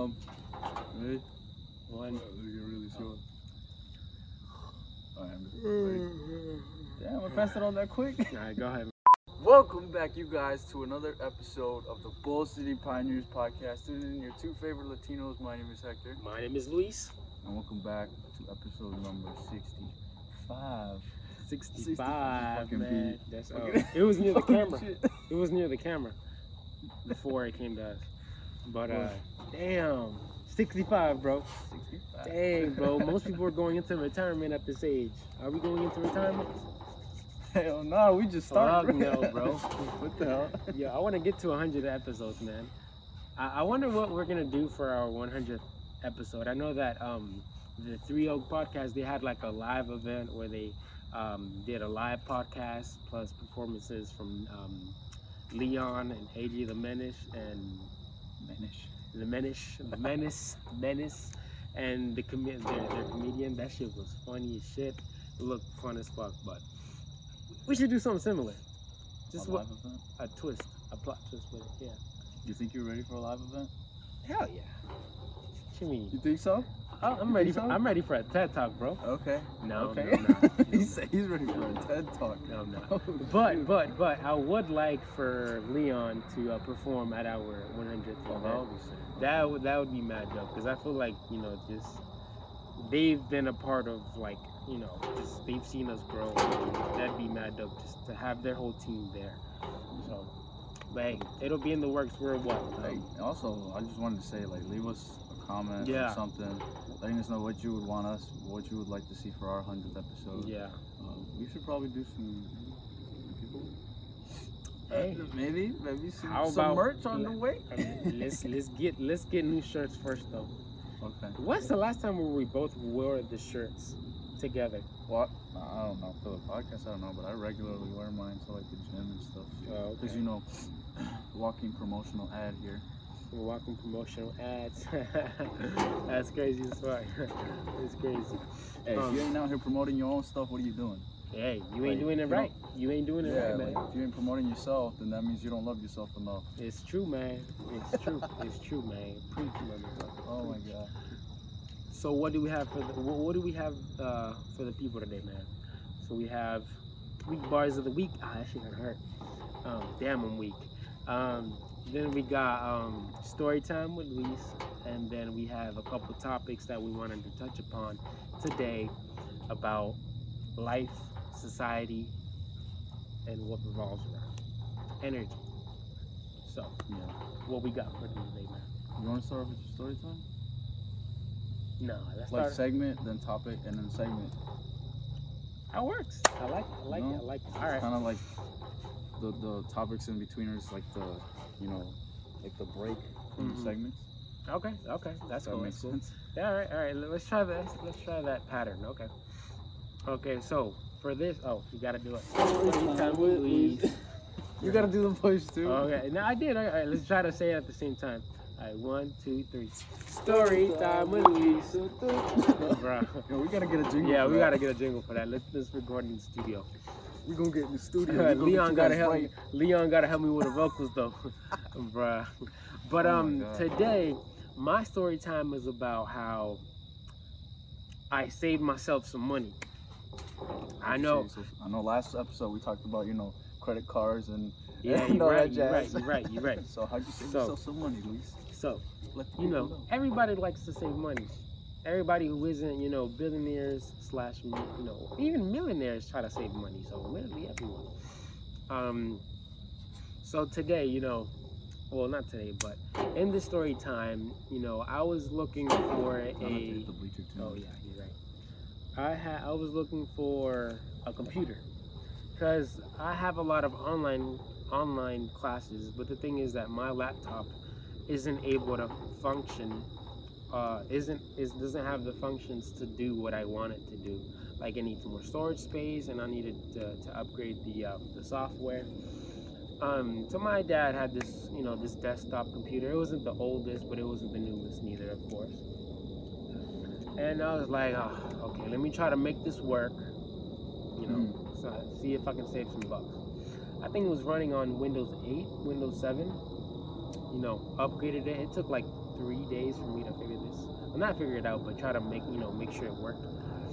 Ready? One. You're really sure. Alright, damn, I passed it on that quick. Alright, go ahead. Welcome back, you guys, to another episode of the Bull City Pioneers podcast. Tuning in your two favorite Latinos. My name is Hector. My name is Luis. And welcome back to episode number 65. 65, fucking man. beat. That's Fucking- it was near the fucking camera. shit. It was near the camera before it came to us. But damn, 65, bro. 65. Dang, bro. Most people are going into retirement at this age. Are we going into retirement? Hell no, we just started. Fuck no, bro. What the hell? Yeah, I want to get to 100 episodes, man. I wonder what we're gonna do for our 100th episode. I know that the Three Oak podcast, they had like a live event where they did a live podcast plus performances from Leon and AJ the Menace and the Menace, and their comedian. That shit was funny as shit. It looked fun as fuck, but we should do something similar. Just A what live event? a twist, a plot twist with it. Yeah. You think you're ready for a live event? Hell yeah. What you mean? You think so? I'm ready. I'm ready for a TED Talk, bro. Okay. No, Okay. no. He said he's ready for a TED Talk. No, no. But I would like for Leon to perform at our 100th Oh, event. would be sick. That would be mad dope, because I feel like, you know, just they've been a part of, like, you know, just they've seen us grow. That'd be mad dope just to have their whole team there. So, but hey, it'll be in the works. We're what? Hey, also, I just wanted to say, like, leave us a comment Yeah. or something, letting us know what you would want us, what you would like to see for our 100th episode. Yeah. We should probably do some people. Hey. Maybe some, How some about- merch on the way. Let's get new shirts first though. Okay. What's the last time where we both wore the shirts together? What? I don't know. For the podcast, I don't know, but I regularly wear mine to like the gym and stuff. Oh, Because okay. you know, walking promotional ad here. We're walking promotional ads. That's crazy as fuck. It's crazy. Hey, if you ain't out here promoting your own stuff, what are you doing? Hey, you Like, ain't doing it you right. You ain't doing it right, man. like, if you ain't promoting yourself, then that means you don't love yourself enough. It's true, man. It's true. It's true, man. Preach, motherfucker. Oh my Preach. god. So what do we have for what do we have for the people today, man? So we have week bars of the week. That shit gonna hurt. Damn, I'm weak. Then we got story time with Luis, and then we have a couple topics that we wanted to touch upon today about life, society, and what revolves around energy. So, Yeah. what we got for today, man? You want to start with your story time? No, let's Like start. segment, then topic, and then segment. That works. I like it. No? I like it. All right. Kind of like the topics in between are just like the, you know, like the break from Mhm. the segments. Okay. That's That cool. makes That's cool. sense. Yeah, all right. Let's try that. Let's try that pattern. Okay. So for this, you gotta do it. You gotta do the push too. Okay. No, I did. All right. Let's try to say it at the same time. All right. 1, 2, 3. Story time with Luis. Bro. Yo, we gotta get a jingle. Yeah, for we that. gotta get a jingle for that. Let's record in the studio. We gonna get in the studio. We gonna Leon get you gotta guys help. right. Leon gotta help me with the vocals though, bruh. But Oh my God. today my story time is about how I saved myself some money. I know. Jeez, I know. Last episode we talked about, you know, credit cards and Yeah, and you're all right. that You're right. jazz. You're right. You're right. So how'd you save So- yourself some money, Luis? So Let the you people know, everybody likes to save money. Everybody who isn't, you know, billionaires / you know, even millionaires try to save money. So literally everyone. So today, you know, well, not today, but in the story time, you know, I was looking for I'm gonna take the bleacher too. Oh yeah, you're right. I was looking for a computer because I have a lot of online classes, but the thing is that my laptop isn't able to function. Doesn't have the functions to do what I want it to do. Like it needs more storage space, and I needed to upgrade the software. So my dad had this, you know, this desktop computer. It wasn't the oldest, but it wasn't the newest neither, of course. And I was like, oh, okay, let me try to make this work. You know, so see if I can save some bucks. I think it was running on Windows 8, Windows 7. upgraded it. It took like 3 days for me to figure this. Well, not figure it out, but try to make sure it worked.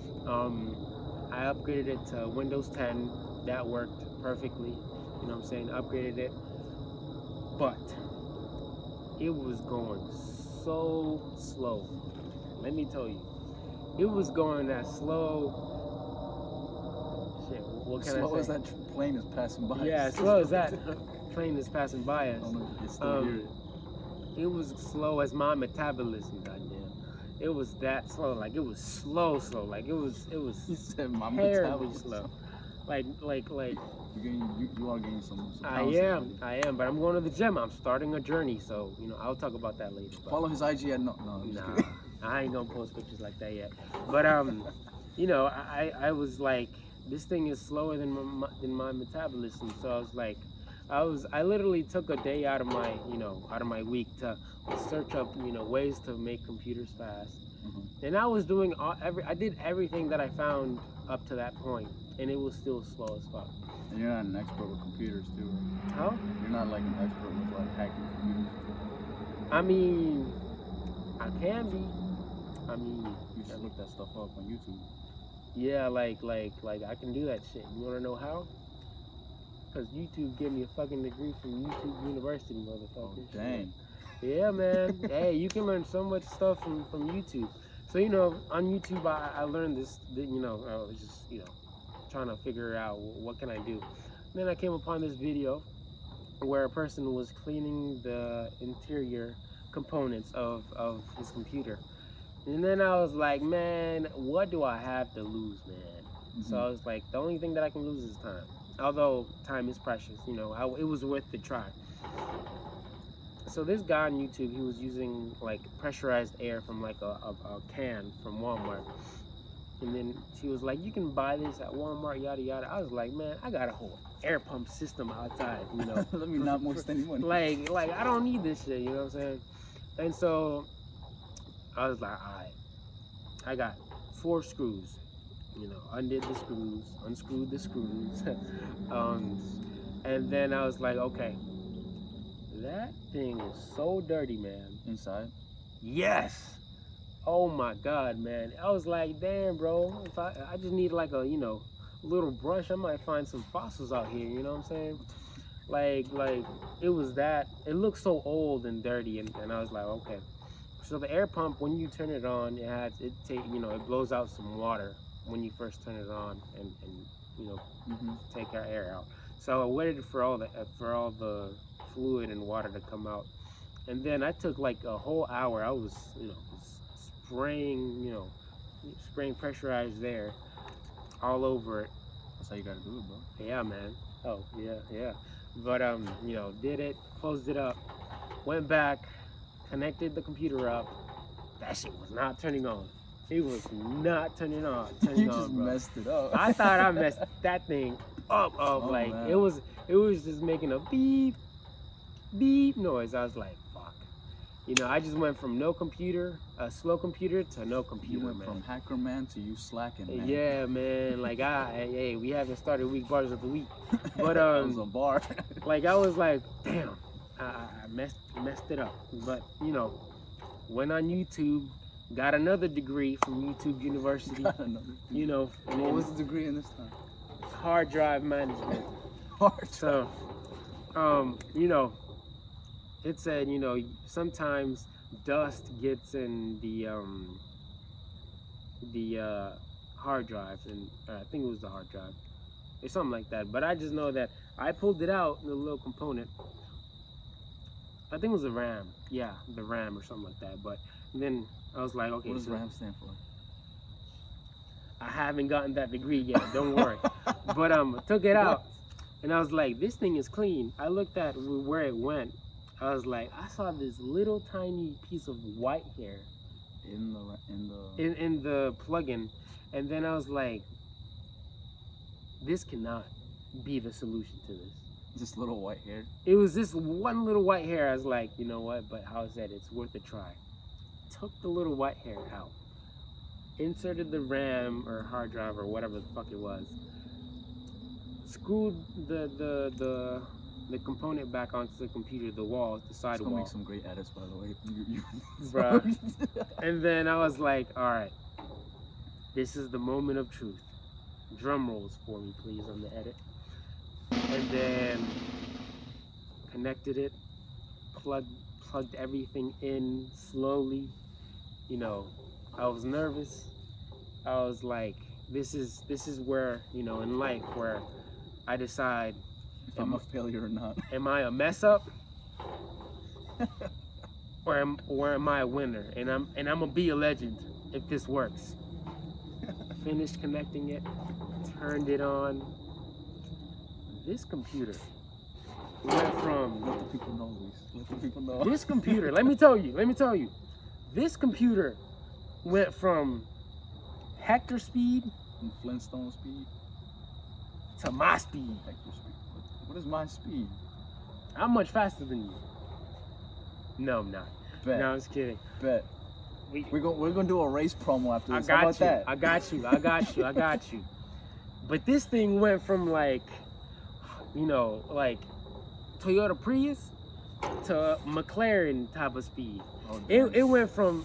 I upgraded it to Windows 10. That worked perfectly. You know what I'm saying? Upgraded it. But it was going so slow. Let me tell you. It was going that slow. Shit, what can I say? Slow as that plane is passing by. Yeah, slow as that plane is passing by us. I don't know if you can still hear it. It was slow as my metabolism, goddamn. It was that slow. Like it was slow. Like it was You said my terribly metabolism. slow. Like You are getting some I pounds am, already. but I'm going to the gym. I'm starting a journey, so I'll talk about that later. But Follow his IG at no. I'm just nah, kidding. I ain't gonna post pictures like that yet. But I was like, this thing is slower than my metabolism. So I was like, I literally took a day out of my week to search up ways to make computers fast. Mhm. And I was doing I did everything that I found up to that point, and it was still slow as fuck. And you're not an expert with computers, too. Right? How? You're not like an expert with like hacking computers. I mean, I can be. I mean, You should look that stuff up on YouTube. yeah, like I can do that shit. You wanna know how? Cause YouTube gave me a fucking degree from YouTube University, motherfucker. Oh, dang. Yeah, man. Hey, you can learn so much stuff from YouTube. So on YouTube, I learned this. I was just trying to figure out what can I do. And then I came upon this video where a person was cleaning the interior components of his computer. And then I was like, man, what do I have to lose, man? So I was like, the only thing that I can lose is time. Although time is precious, it was worth the try. So this guy on YouTube, he was using like pressurized air from like a can from Walmart. And then she was like, you can buy this at Walmart, yada yada. I was like, man, I got a whole air pump system outside, Let me not waste any money. Like I don't need this shit, you know what I'm saying? And so I was like, all right, I got 4 screws, undid the screws, unscrewed the screws. And then I was like, okay, that thing is so dirty, man. Inside. Yes. Oh my God, man. I was like, damn, bro. If I just need like a, little brush, I might find some fossils out here. You know what I'm saying? Like it was that. It looked so old and dirty, and I was like, okay. So the air pump, when you turn it on, it blows out some water when you first turn it on, and take our air out. So I waited for all the fluid and water to come out, and then I took like a whole hour. I was spraying pressurized air all over it. That's how you gotta do it, bro. Yeah, man. Oh yeah. But did it, closed it up, went back, connected the computer up. That shit was not turning on. It was not turning on. You just messed it up. I thought I messed that thing up. Like man. it was just making a beep noise. I was like, fuck. I just went from a slow computer to no computer. You went man. from hacker man to you slacking, man. Yeah, man. Like hey, we haven't started week bars of the week, but that was a bar. like I was like, damn, I messed it up. But went on YouTube, got another degree from YouTube University. What was the degree in this time? Hard drive management. Hard So, it said, sometimes dust gets in the hard drive, and I think it was the hard drive or something like that. But I just know that I pulled it out, the little component. I think it was the RAM. Yeah, the RAM or something like that. But then I was like, okay. What does so RAM stand for? I haven't gotten that degree yet. Don't worry. But took it out, and I was like, this thing is clean. I looked at where it went. I was like, I saw this little tiny piece of white hair In the plug-in, and then I was like, this cannot be the solution to this. this little white hair. It was this one little white hair. I was like, you know what? But how is that? It's worth a try. Took the little white hair out, inserted the RAM or hard drive or whatever the fuck it was, screwed the the component back onto the computer, the wall, the side It's gonna wall. make some great edits, by the way. Bruh. And then I was like, all right, this is the moment of truth. Drum rolls for me, please, on the edit. And then connected it, plugged everything in slowly. You know, I was nervous. I was like, this is where, you know, in life where I decide if I'm a failure or not. Am I a mess up? or am I a winner? And I'm gonna be a legend if this works. Finished connecting it, turned it on. This computer went from Let the people know, Luis. Let the people know. this computer, let me tell you, this computer went from Hector speed From Flintstone speed to my speed. Hector speed. What is my speed? I'm much faster than you. No, I'm not. Bet. No, I'm just kidding. Bet. We're gonna do a race promo after I this. How about got you. that? I got you. But this thing went from like, you know, like Toyota Prius to McLaren type of speed. Oh, It went from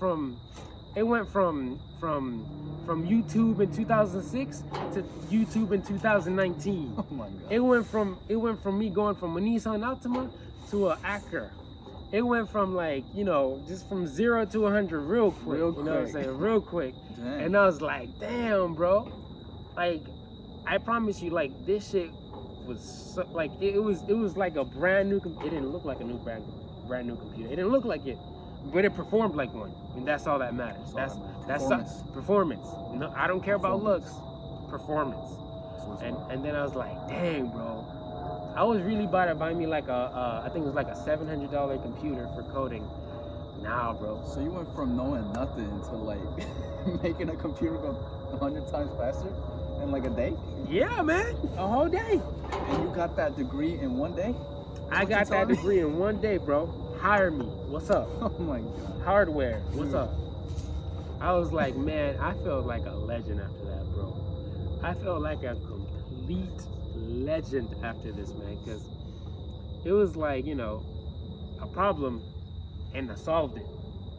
YouTube in 2006 to YouTube in 2019. Oh my god. It went from me going from a Nissan Altima to an Acura. It went from like, you know, just from 0 to 100 real quick. Real You know what I'm quick. saying? Real quick. Dang. And I was like, damn, bro. Like, I promise you, like, this shit was so, like, it was like a brand new. It didn't look like a brand new computer. It didn't look like it, but it performed like one. And that's all that matters. That's all that That's matters. performance. No, I don't care about looks. Performance. That's what's up. And then I was like, dang, bro. I was really about to buy me like I think it was like a $700 computer for coding. Nah, bro. So you went from knowing nothing to like making a computer go 100 times faster in like a day? Yeah, man. A whole day. And you got that degree in one day? I got that degree in one day, bro. Hire me. What's up? Oh my god. Hardware. What's Dude. up? I was like, man, I felt like a legend after that, bro. I felt like a complete legend after this, man, because it was like, you know, a problem and I solved it.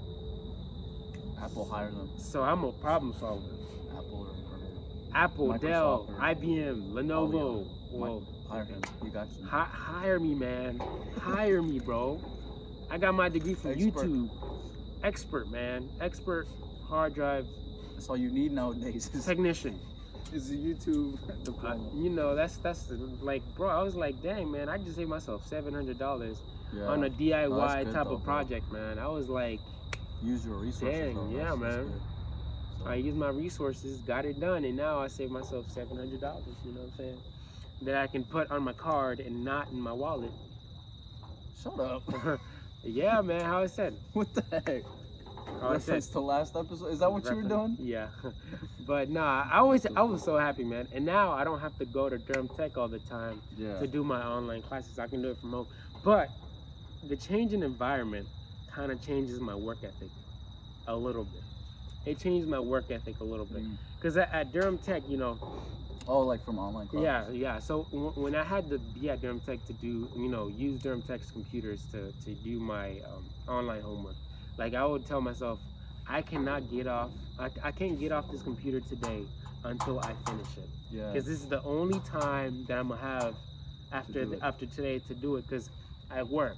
Apple hired them. So I'm a problem solver. Apple, Microsoft Dell, or- IBM, Lenovo. Whoa. Hire him. You got you. Hire me, man. Hire me, bro. I got my degree from Expert. YouTube. Expert, man. Expert hard drive That's all you need nowadays technician. is a YouTube diploma. You know, that's like, bro, I was like, dang, man, I just saved myself $700 Yeah. on a No, DIY that's good type though, of bro. project, man. I was like, Use your resources. Dang, though. yeah, That's man. good. So, I used my resources, got it done, and now I saved myself $700, you know what I'm saying? That I can put on my card and not in my wallet. shut up. Yeah, man, how I said. What the heck? How I said. Reference to last episode? Is that what you were doing? Yeah. But nah, I was so happy, man. And now I don't have to go to Durham Tech all the time Yeah. to do my online classes. I can do it from home. But the change in environment kind of changes my work ethic a little bit. It changed my work ethic a little bit. Mm. Because at Durham Tech, you know, Oh, like from online classes? yeah. So when I had to be at Durham Tech to do, you know, use Durham Tech's computers to do my online homework, like I would tell myself, I cannot get off, I can't get off this computer today until I finish it. Yeah. Because this is the only time that I'm gonna have after do it. after today to do it. Because I work,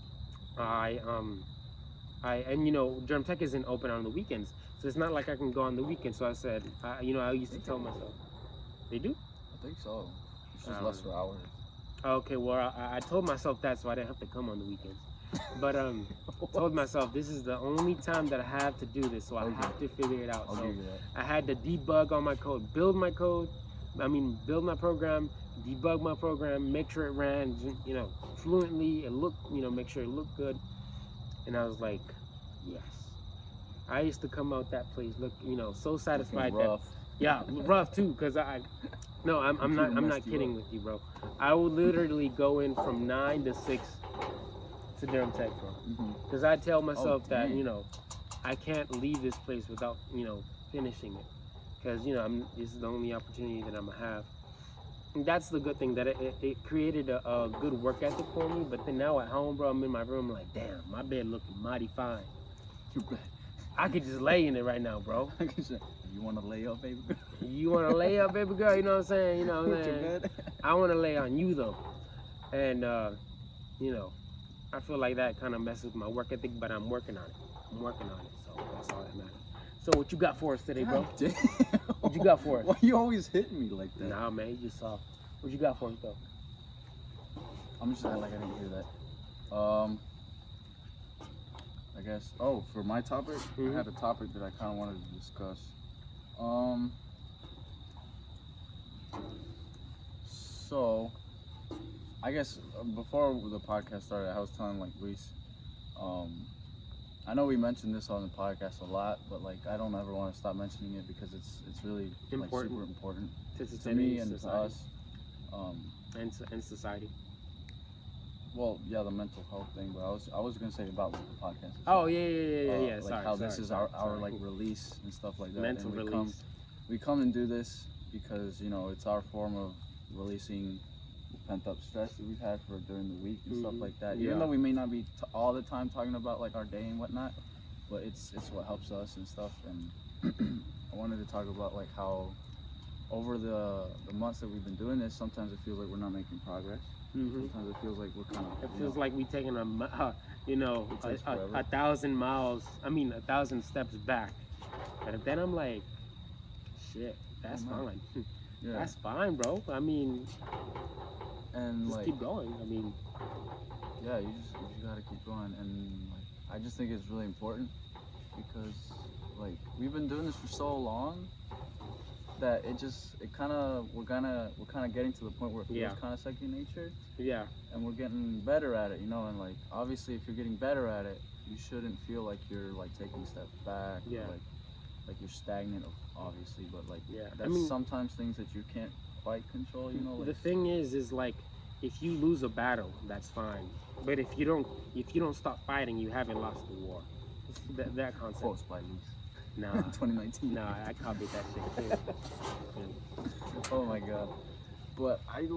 and you know, Durham Tech isn't open on the weekends, so it's not like I can go on the weekends. So I said, you know, I used to tell myself, they do. I think so. It's just Um, lesser hours. Okay, well, I told myself that so I didn't have to come on the weekends. But told myself this is the only time that I have to do this, so I Okay. have to figure it out. I'll So give you that. I had to debug all my code, build my program, debug my program, make sure it ran, you know, fluently, and look, you know, make sure it looked good. And I was like, yes. I used to come out that place, look, you know, so satisfied Looking that, rough. yeah, rough too, cause I'm not Computer not messed you kidding up. with you, bro. I would literally go in from 9 to 6 to Durham Tech, bro. Mhm. Because I tell myself that, dang. you know, I can't leave this place without, you know, finishing it. Because, you know, this is the only opportunity that I'm going to have. that's the good thing, that it created a good work ethic for me. But then now at home, bro, I'm in my room like, damn, my bed looking mighty fine. I could just lay in it right now, bro. You want to lay up, baby girl? You want to lay up, baby girl? You know what I'm saying? You know what I'm With your saying? bed? I want to lay on you, though. And, you know, I feel like that kind of messes with my work ethic, but I'm working on it. So that's all that matters. So what you got for us today, bro? God damn. What you got for us? Why you always hitting me like that? Nah, man, you just soft. What you got for us, though? I'm just acting like I didn't hear that. I guess. Oh, for my topic, I had a topic that I kind of wanted to discuss. So, I guess before the podcast started, I was telling like Luis, I know we mentioned this on the podcast a lot, but like I don't ever want to stop mentioning it because it's really like super important to me and to us. And society. Well, yeah, the mental health thing, but I was gonna say about like, the podcast. Oh yeah. Like Sorry, how this is our like release and stuff like that. Mental and release. We come and do this because you know it's our form of releasing pent up stress that we've had for during the week and stuff like that. Even though we may not be all the time talking about like our day and whatnot, but it's what helps us and stuff. And I wanted to talk about like how over the months that we've been doing this, sometimes it feels like we're not making progress. Sometimes it feels like we're kind of. It feels like we taking a 1,000 miles. I mean 1,000 steps back, and then I'm like, shit, that's fine. Yeah. That's fine, bro. I mean, and just like keep going. I mean, yeah, you gotta keep going, and like I just think it's really important because like we've been doing this for so long that we're kind of getting to the point where it feels kind of second nature. Yeah. And we're getting better at it, you know, and like obviously if you're getting better at it, you shouldn't feel like you're like taking steps back. Yeah. Or, like you're stagnant, obviously, but like that's I mean, sometimes things that you can't quite control, you know. Like, the thing is like if you lose a battle, that's fine. But if you don't stop fighting, you haven't lost the war. That concept. Quotes by Luis. Nah. 2019. Nah, I copied that shit too. Oh my god. But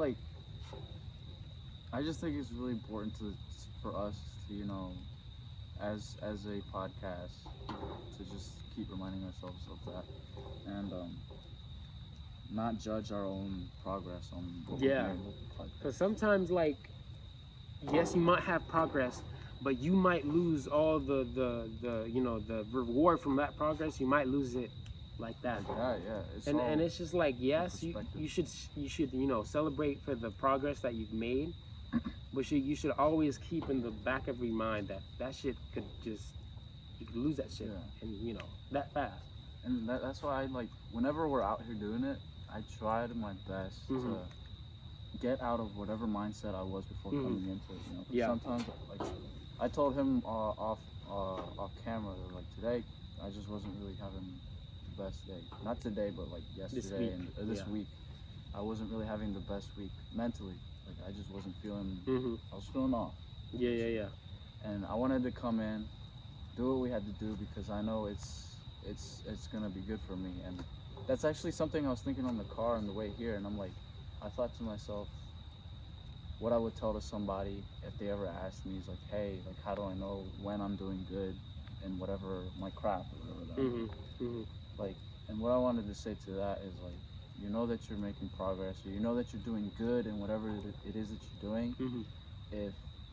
I just think it's really important for us to, you know, as a podcast, to just keep reminding ourselves of that and not judge our own progress on what we're doing with the podcast. Because sometimes like yes, you might have progress, but you might lose all the you know the reward from that progress. You might lose it like that. Yeah. And it's just like yes, you should you know celebrate for the progress that you've made, but you should always keep in the back of your mind that shit could just you could lose that shit and you know that fast. And that's why I like whenever we're out here doing it, I try my best to get out of whatever mindset I was before coming into it. You know, sometimes like I told him off camera that like today I just wasn't really having the best day. Not today, but like yesterday and this week, I wasn't really having the best week mentally. Like I just wasn't feeling. I was feeling off. Yeah. And I wanted to come in, do what we had to do because I know it's gonna be good for me. And that's actually something I was thinking on the car on the way here. And I'm like, I thought to myself, what I would tell to somebody if they ever asked me is like, hey, like how do I know when I'm doing good in whatever my craft or whatever that is. Like, and what I wanted to say to that is like, you know that you're making progress, or you know that you're doing good in whatever it is that you're doing. If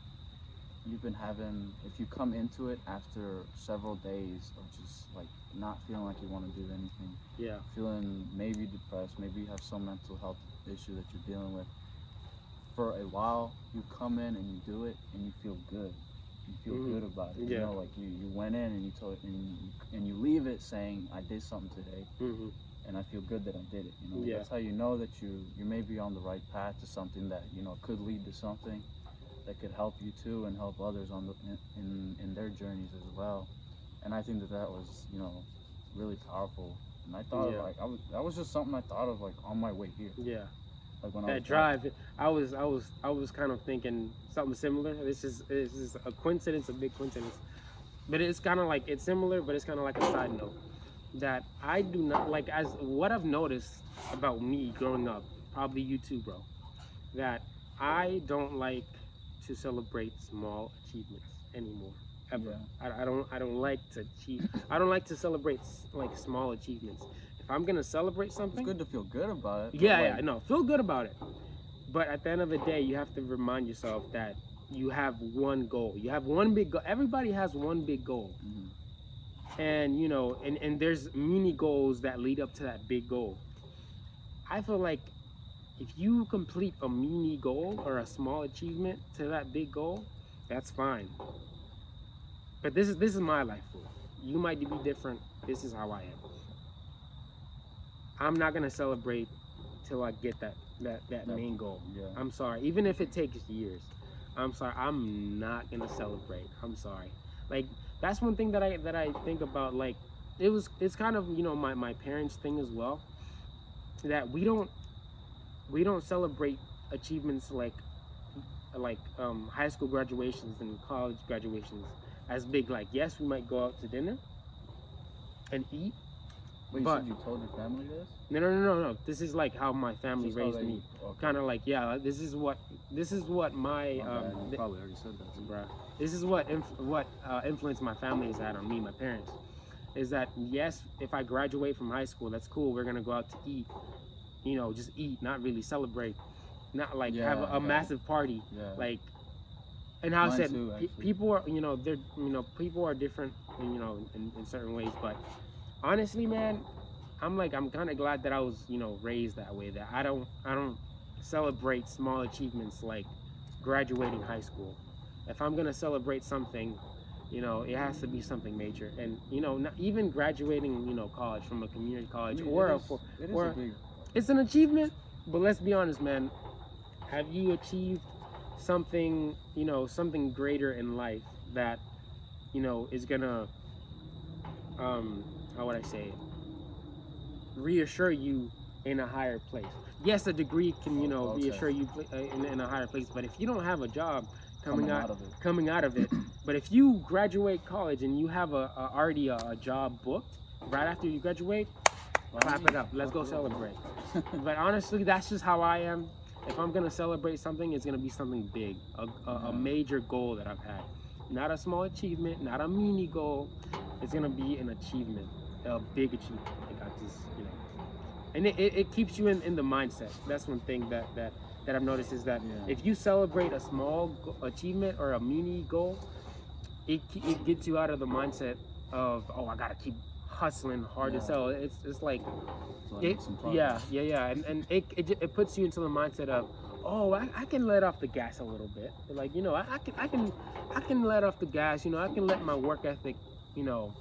you come into it after several days of just like not feeling like you want to do anything, feeling maybe depressed, maybe you have some mental health issue that you're dealing with, for a while you come in and you do it and you feel good. You feel good about it. You know, like you went in and you told and you leave it saying, I did something today and I feel good that I did it. You know, that's how you know that you may be on the right path to something that, you know, could lead to something that could help you too and help others in their journeys as well. And I think that was, you know, really powerful. And I thought of, like that was just something I thought of like on my way here. Yeah. Like when that drive, I was kind of thinking something similar. This is a coincidence, a big coincidence, but it's kind of like it's similar, but it's kind of like a side note that I do not like. As what I've noticed about me growing up probably you too, bro, that I don't like to celebrate small achievements anymore. Ever. Yeah. I don't like to achieve. I don't like to celebrate like small achievements. If I'm gonna celebrate something, it's good to feel good about it. Yeah, like, yeah, no, feel good about it. But at the end of the day, you have to remind yourself that you have one goal. You have one big goal. Everybody has one big goal. Mm-hmm. And, you know, and there's mini goals that lead up to that big goal. I feel like if you complete a mini goal or a small achievement to that big goal, that's fine. But this is my life rule. You might be different. This is how I am. I'm not gonna celebrate till I get that main goal. Yeah. I'm sorry. Even if it takes years, I'm sorry. I'm not gonna celebrate. I'm sorry. Like, that's one thing that I think about. Like, it's kind of, you know, my parents' thing as well. That we don't celebrate achievements like high school graduations and college graduations as big. Like, yes, we might go out to dinner and eat. Wait, but you told your family this? No. This is like how my family raised me. Okay. Kind of like, yeah. This is what my you probably already said that, bro. This is what influence my family has had on me, my parents. Is that, yes, if I graduate from high school, that's cool. We're gonna go out to eat. You know, just eat, not really celebrate, not like have a massive party. Yeah. Like, and how I said, people are, you know, people are different, you know, in certain ways, but. Honestly, man, I'm kind of glad that I was, you know, raised that way. That I don't celebrate small achievements like graduating high school. If I'm gonna celebrate something, you know, it has to be something major. And, you know, not even graduating, you know, college from a community college it's an achievement. But let's be honest, man. Have you achieved something, you know, something greater in life that, you know, is gonna how would I say it? Reassure you in a higher place. Yes, a degree can, you know, reassure you in a higher place. But if you don't have a job coming out of it, but if you graduate college and you have already a job booked right after you graduate, clap it up. Let's go celebrate. But honestly, that's just how I am. If I'm gonna celebrate something, it's gonna be something big, a major goal that I've had. Not a small achievement, not a mini goal. It's gonna be an achievement, a big achievement. Like, I just, you know, and it keeps you in the mindset. That's one thing that I've noticed is that if you celebrate a small achievement or a mini goal, it gets you out of the mindset of, oh, I gotta keep hustling hard to sell. It's like, and it puts you into the mindset of, oh, I can let off the gas a little bit. Like, you know, I can let off the gas. You know, I can let my work ethic, you know,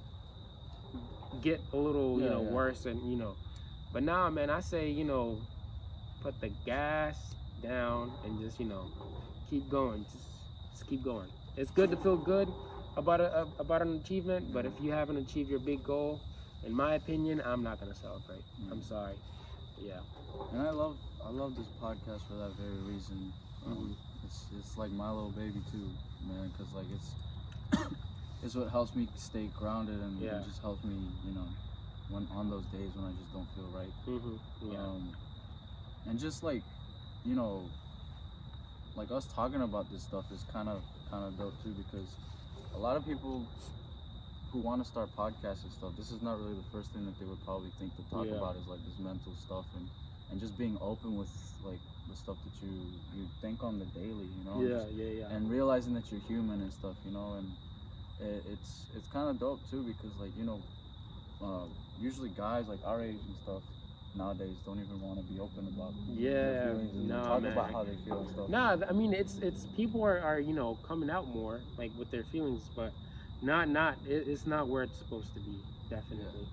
get a little, you know, worse, and, you know. But nah, man, I say, you know, put the gas down and just, you know, keep going. Just keep going. It's good to feel good about an achievement, but if you haven't achieved your big goal, in my opinion, I'm not gonna celebrate. I'm sorry. Yeah. And I love this podcast for that very reason. It's like my little baby too, man, because like it's what helps me stay grounded, and it just helps me, you know, when on those days when I just don't feel right. And just like, you know, like us talking about this stuff is kind of dope too, because a lot of people who want to start podcasts and stuff, this is not really the first thing that they would probably think to talk about, is like this mental stuff and just being open with like the stuff that you think on the daily, you know. And realizing that you're human and stuff, you know. And it's kind of dope too, because like, you know, usually guys like our age and stuff nowadays don't even want to be open about their feelings and talk about how they feel and stuff. Nah, I mean, it's people are, you know, coming out more like with their feelings, but it's not where it's supposed to be. Definitely.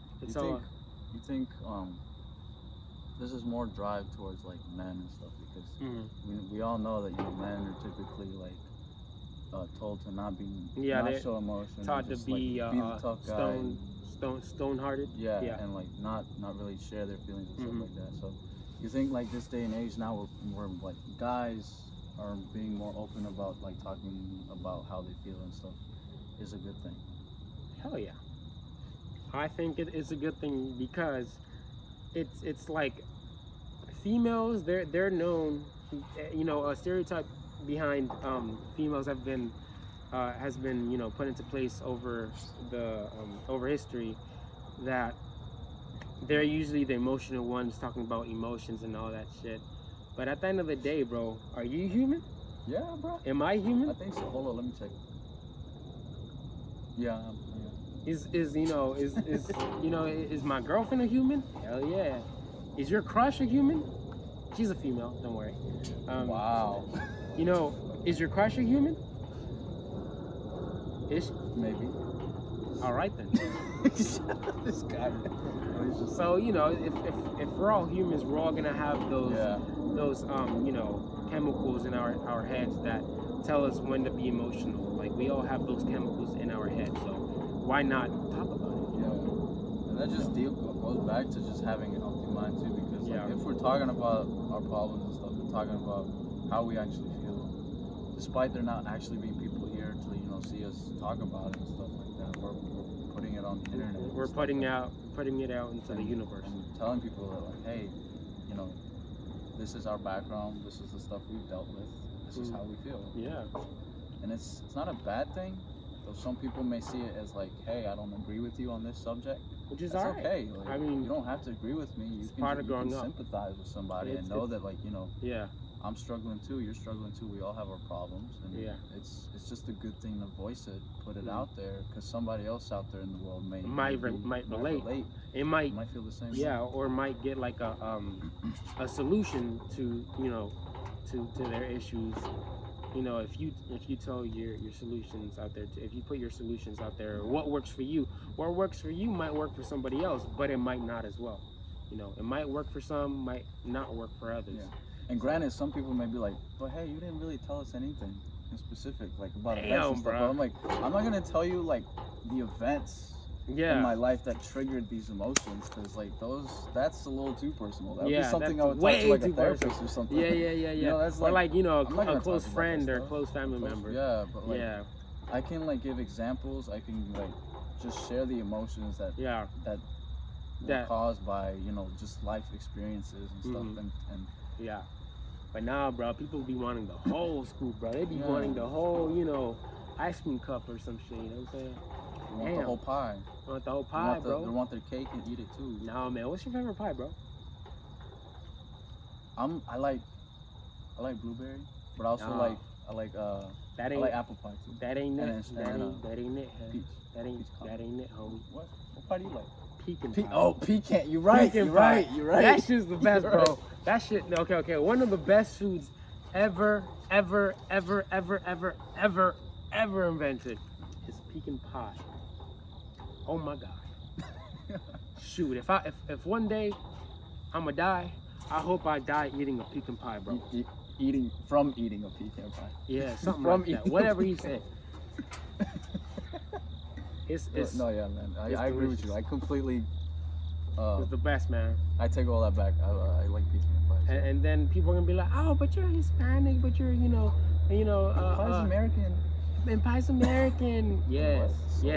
You think this is more drive towards like men and stuff, because we all know that, you know, men are typically like told to not show emotion, taught to be the tough guy, stone-hearted, and like not really share their feelings and stuff like that. So you think like this day and age now, where like guys are being more open about like talking about how they feel and stuff, is a good thing? Hell yeah. I think it is a good thing, because it's like females, they're known, you know, a stereotype behind females has been you know, put into place over the over history, that they're usually the emotional ones, talking about emotions and all that shit. But at the end of the day, bro, are you human? Yeah, bro. Am I human? I think so. Hold on, let me check. Yeah. Is you know, is you know, is my girlfriend a human? Hell yeah. Is your crush a human? She's a female, don't worry. Wow. You know, is your crush a human? Is she? Maybe. All right then. This guy. So, you know, if we're all humans, we're all gonna have those you know, chemicals in our heads that tell us when to be emotional. Like, we all have those chemicals in our head, so why not talk about it? Yeah. And that just goes back to just having an healthy mind too, because like, if we're talking about our problems and stuff, we're talking about how we actually feel, despite there not actually being people here to, you know, see us talk about it and stuff like that. We're putting it on the internet. We're putting it out into the universe and telling people that, like, hey, you know, this is our background, this is the stuff we've dealt with, this is how we feel. Yeah. And it's not a bad thing, though some people may see it as like, hey, I don't agree with you on this subject. Which is That's okay. Like, I mean, you don't have to agree with me. You can sympathize with somebody and know that, like, you know, I'm struggling too, you're struggling too, we all have our problems, and it's just a good thing to voice it, put it out there, because somebody else out there in the world might relate. It might feel the same way. Or might get like a solution to, you know, to their issues. You know, if you tell your solutions out there, if you put your solutions out there, what works for you might work for somebody else, but it might not as well. You know, it might work for some, might not work for others. Yeah. And granted, some people may be like, but hey, you didn't really tell us anything in specific, like about events and stuff. But I'm like, I'm not gonna tell you like the events in my life that triggered these emotions, because like that's a little too personal. That would be something I would talk to like a therapist or something. Yeah. You know, that's or like, you know, a close friend or a close family member. Yeah, but like, I can like give examples. I can like just share the emotions that were caused by, you know, just life experiences and stuff, and But now, bro, people be wanting the whole scoop, bro. They be wanting the whole, you know, ice cream cup or some shit. You know what I'm saying? They want the whole pie. They want the whole pie, bro. They want their cake and eat it too. Nah, man. What's your favorite pie, bro? I like blueberry, but I also I like apple pie too. That ain't it. That ain't it. Peach. That ain't it, homie. What pie do you like? Pecan pie. Oh, pecan. You're right. You're right. That shit's the best, bro. That shit. Okay. One of the best foods ever invented is pecan pie. Oh my God. Shoot, if one day I'ma die, I hope I die eating a pecan pie, bro. Eating a pecan pie. Yeah, something like that. Whatever he said. No, yeah, man. I agree with you. I completely. It's the best, man. I take all that back. I like pecan pie. So. And then people are gonna be like, oh, but you're Hispanic, but you're, pie's American. And pie's American. Yes.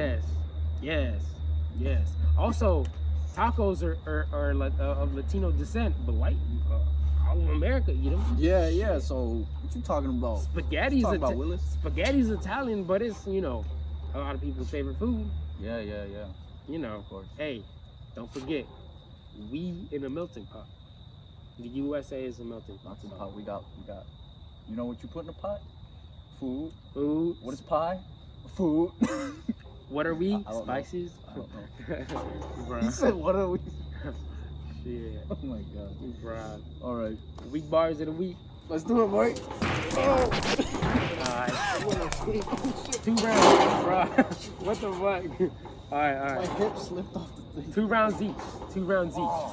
Also, tacos are of Latino descent, but white. All of America eat them. Yeah. So what you talking about? Spaghetti's about Willis? Spaghetti's Italian, but it's, you know, a lot of people's favorite food. Yeah. You know, of course. Hey, don't forget, we in a melting pot. The USA is a melting pot. We got. You know what you put in a pot? Food. What is pie? Food. What are we? Spices? I don't know. He said, what are we? Shit. Oh my God. Bruh. All right. Weak bars of the week. Let's do it, boy. Oh. Alright. 2 rounds, bro. What the fuck? Alright. My hip slipped off the thing. 2 rounds each. 2 rounds each. Oh.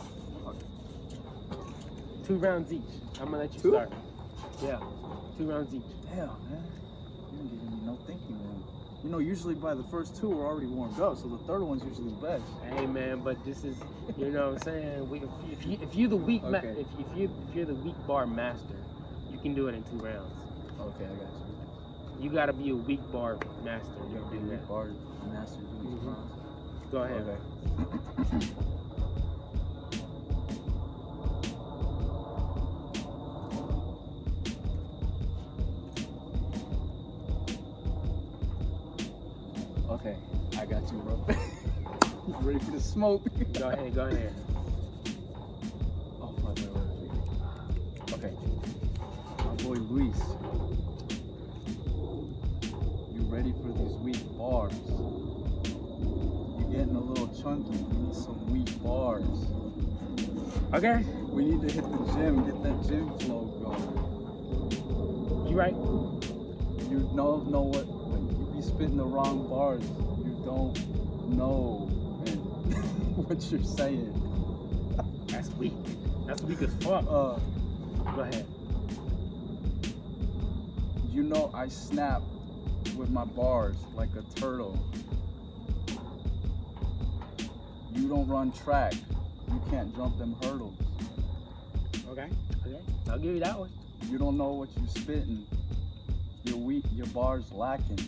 2 rounds each. I'm gonna let you start. Yeah. 2 rounds each. Damn, man. You didn't give me no thinking, man. You know, usually by the first 2 we're already warmed up, so the third one's usually the best. Hey, man, but this is, you know what I'm saying? If you're the weak, if you're the weak bar master, you can do it in 2 rounds. Okay, I got you. You gotta be a weak bar master. You gotta be a weak bar master doing 2 rounds. Go ahead. Okay. got you, bro. You ready for the smoke? Go ahead, go ahead. Oh, wait. Okay. My boy Luis. You ready for these weak bars? You're getting a little chunky. We need some weak bars. Okay. We need to hit the gym, get that gym flow going. You right. You know what? When you be spitting the wrong bars, you don't know what you're saying. That's weak. That's weak as fuck. Go ahead. You know I snap with my bars like a turtle. You don't run track. You can't jump them hurdles. Okay. I'll give you that one. You don't know what you're spitting. You're weak. Your bars lacking.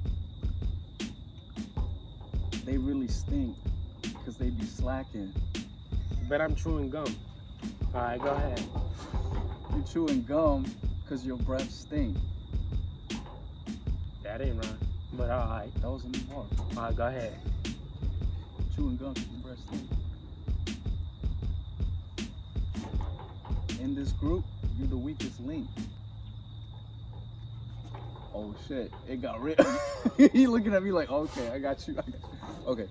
They really stink because they be slacking. But I'm chewing gum. All right, go ahead. You're chewing gum because your breath stink. That ain't right. But all right. That was a new bar. All right, go ahead. Chewing gum because your breath stink. In this group, you're the weakest link. Oh shit, it got real. He looking at me like, okay, I got you. Okay.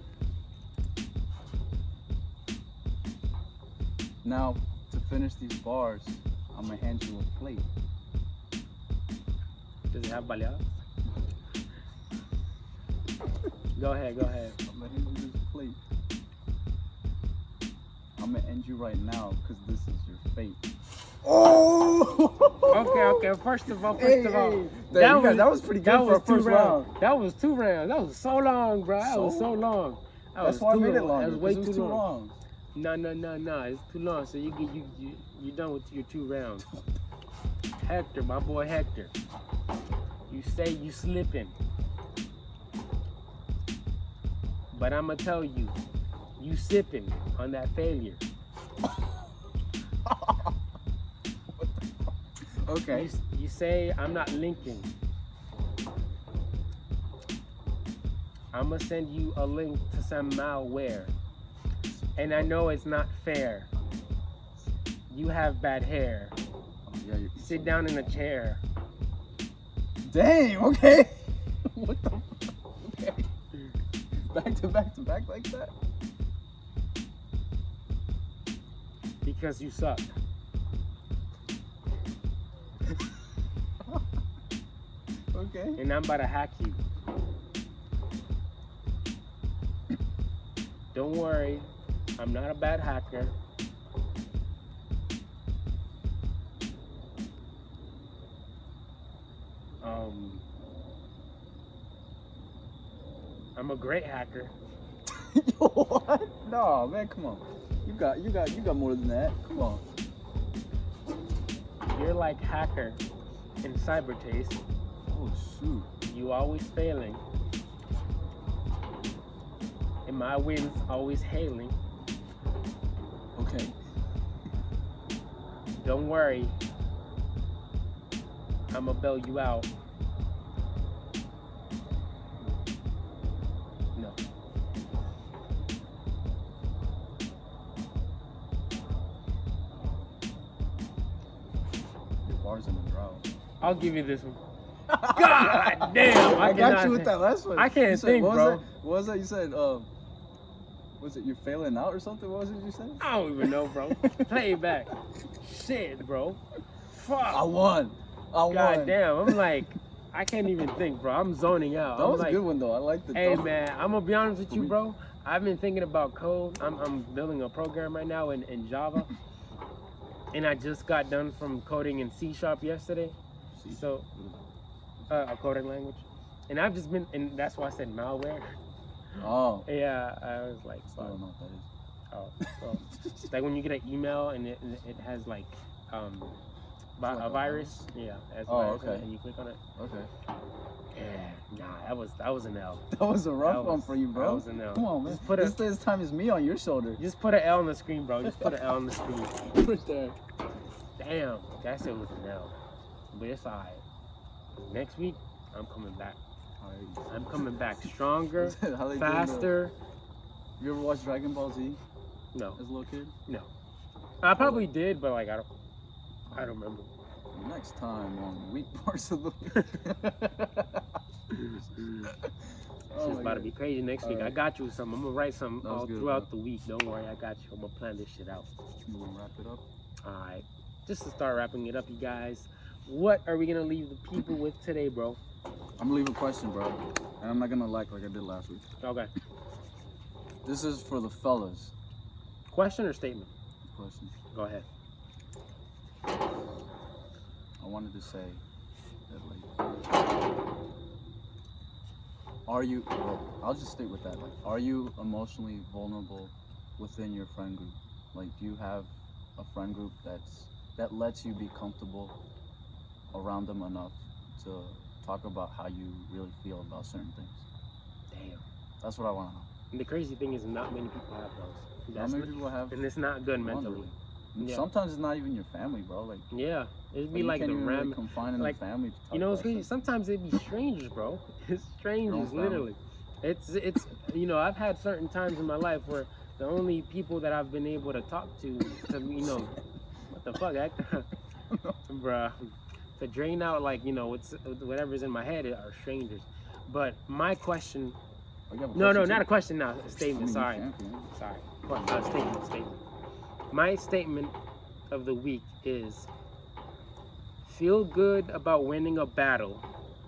Now, to finish these bars, I'm gonna hand you a plate. Does it have baleadas? Go ahead. I'm gonna hand you this plate. I'm gonna end you right now because this is your fate. Oh! Okay. First of all, that was pretty good for a first round. That was 2 rounds. That was so long, bro. That was so long. That's why I made it longer. That was way too long. No. It's too long. So you're done with your 2 rounds. Hector, my boy Hector. You say you slipping. But I'ma tell you, you sipping on that failure. Okay. You say I'm not linking. I'ma send you a link to some malware. And I know it's not fair. You have bad hair. Oh, yeah, sit down in a chair. Damn, okay. What the fuck? Okay. Back to back like that? Because you suck. Okay. And I'm about to hack you. Don't worry, I'm not a bad hacker. I'm a great hacker. What? No, man, come on. You got more than that. Come on. You're like hacker in Cybertaste. Oh shoot. You always failing. And my wins always hailing. Okay. Don't worry. I'ma bail you out. No. Your bar's in the drought. I'll give you this one. God damn! I got you with that last one. I can't think, bro. What was that? You said, was it you're failing out or something? What was it you said? I don't even know, bro. Play it back. Shit, bro. Fuck. I won. God damn. I'm like, I can't even think, bro. I'm zoning out. That was a good one, though. I liked it. Hey, man, I'm gonna be honest with you, bro. I've been thinking about code. I'm building a program right now in Java. And I just got done from coding in C# yesterday. So, a coding language. And I've just been, and that's why I said malware. Oh. Yeah, I was like, I don't know what that is. Oh, well, it's like when you get an email and it has like a virus. Yeah, it has a virus okay. and you click on it. Okay. Yeah, nah, that was an L. That was a rough one for you, bro. That was an L. Come on, man. This time is me on your shoulder. Just put an L on the screen, bro. Just put an L on the screen. Right there. Damn, that shit was an L. But it's alright. Next week, I'm coming back. I'm coming back stronger, faster. You ever watch Dragon Ball Z? No. As a little kid? No. I probably did, but like I don't remember. Next time on Weak Parts of the Week. It's just about to be crazy next week. Right. I got you some. I'm gonna write some all throughout the week. Don't worry, I got you. I'm gonna plan this shit out. You wanna wrap it up? Alright. Just to start wrapping it up, you guys. What are we gonna leave the people with today, bro? I'm gonna leave a question, bro. And I'm not gonna like I did last week. Okay. This is for the fellas. Question or statement? Question. Go ahead. I wanted to say that, I'll just stay with that. Like, are you emotionally vulnerable within your friend group? Like, do you have a friend group that lets you be comfortable around them enough to talk about how you really feel about certain things? Damn. That's what I want to know. And the crazy thing is, not many people have those. Not many people have. And it's not good mentally. Yeah. Sometimes it's not even your family, bro. Like, yeah, it'd be like the really confine in like the family. To you know, it's crazy. Sometimes it'd be strangers, bro. It's strangers, literally. It's you know, I've had certain times in my life where the only people that I've been able to talk to you know, what the fuck, bruh, to drain out like, you know, whatever's in my head are strangers. But my question. No, not a question now. A statement. Sorry. Statement. My statement of the week is: feel good about winning a battle,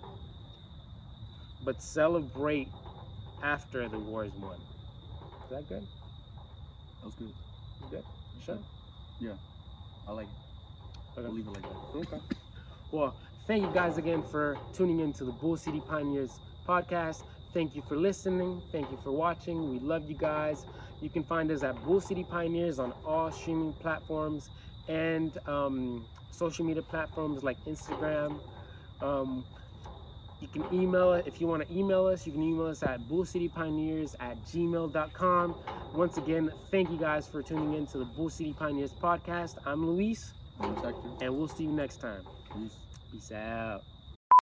but celebrate after the war is won. Is that good? That was good. Good? Sure? Yeah. I like it. Okay. We'll leave it like that. Okay. Well, thank you guys again for tuning in to the Bull City Pioneers podcast. Thank you for listening. Thank you for watching. We love you guys. You can find us at Bull City Pioneers on all streaming platforms and social media platforms like Instagram. You can email it. If you want to email us, you can email us at bullcitypioneers@gmail.com. Once again, thank you guys for tuning in to the Bull City Pioneers podcast. I'm Luis. I'm Hector. And we'll see you next time. Peace. Peace out.